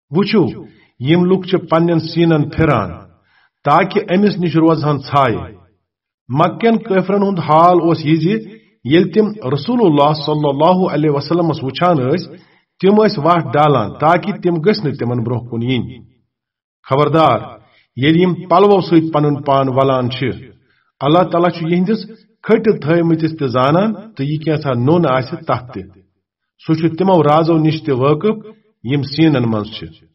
वुचु यम look पन्न seinen फिरान ताकि अमिस निश रोजहन छाय। मक्कन काफिरन हुंद हाल ओस ये तिम रसूलुल्लाह सल्लल्लाहु अलैहि वसल्लम वुचान तिम वाट डालान ताकि तिम गसन तिमन ब्रोह कुन यिन। खबरदार यम पलवो सत पनुन पान वलान अल्लाह ताला यहंदिस खटित थमितिस त जानान तो यह कैसा नोन आसि तथ सह तिमो राजो निश वाकिफ यम सीनन मज।